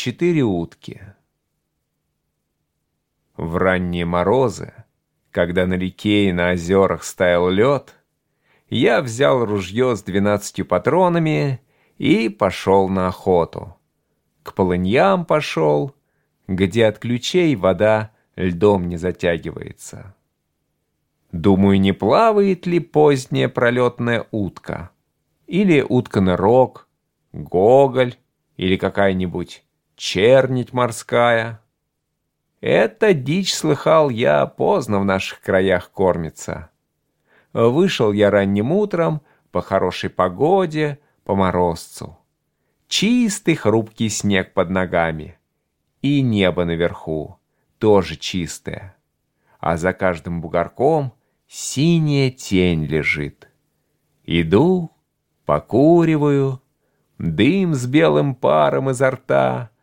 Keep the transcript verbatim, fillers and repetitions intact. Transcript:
четыре утки. В ранние морозы, когда на реке и на озерах стаял лед, я взял ружье с двенадцатью патронами и пошел на охоту. К полыньям пошел, где от ключей вода льдом не затягивается. Думаю, не плавает ли поздняя пролетная утка, или утка-нырок, гоголь, или какая-нибудь чернить морская. Эта дичь, слыхал я, поздно в наших краях кормится. Вышел я ранним утром, по хорошей погоде, по морозцу. Чистый хрупкий снег под ногами. И небо наверху, тоже чистое. А за каждым бугорком синяя тень лежит. Иду, покуриваю, дым с белым паром изо рта,